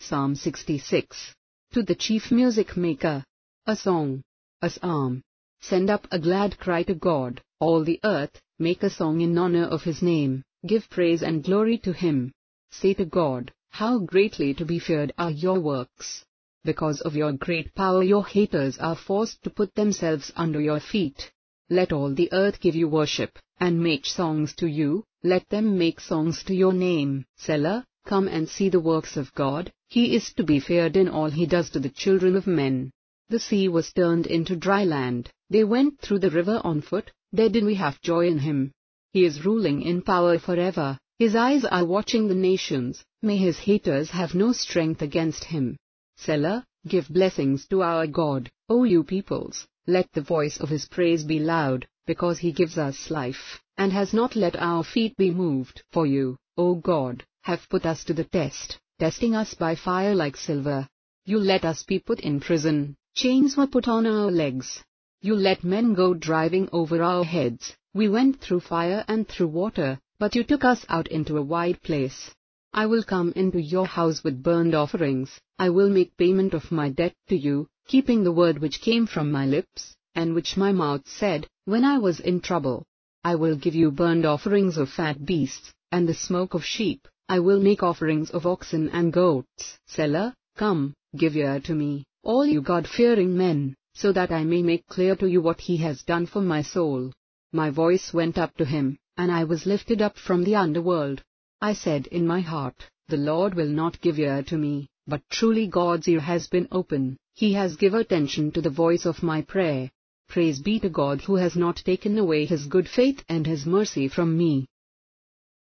Psalm 66. To the chief music maker. A song. A psalm. Send up a glad cry to God, all the earth, make a song in honor of His name, give praise and glory to Him. Say to God, how greatly to be feared are your works. Because of your great power your haters are forced to put themselves under your feet. Let all the earth give you worship, and make songs to you, let them make songs to your name. Selah, come and see the works of God, He is to be feared in all He does to the children of men. The sea was turned into dry land, they went through the river on foot, there did we have joy in Him. He is ruling in power forever, His eyes are watching the nations, may His haters have no strength against Him. Selah, give blessings to our God, O you peoples, let the voice of His praise be loud, because He gives us life, and has not let our feet be moved. For you, O God, have put us to the test, testing us by fire like silver. You let us be put in prison, chains were put on our legs. You let men go driving over our heads, we went through fire and through water, but you took us out into a wide place. I will come into your house with burnt offerings, I will make payment of my debt to you, keeping the word which came from my lips, and which my mouth said, when I was in trouble. I will give you burnt offerings of fat beasts, and the smoke of sheep, I will make offerings of oxen and goats. Selah, come, give ear to me, all you God-fearing men, so that I may make clear to you what He has done for my soul. My voice went up to Him, and I was lifted up from the underworld. I said in my heart, the Lord will not give ear to me, but truly God's ear has been open, He has given attention to the voice of my prayer. Praise be to God who has not taken away His good faith and His mercy from me.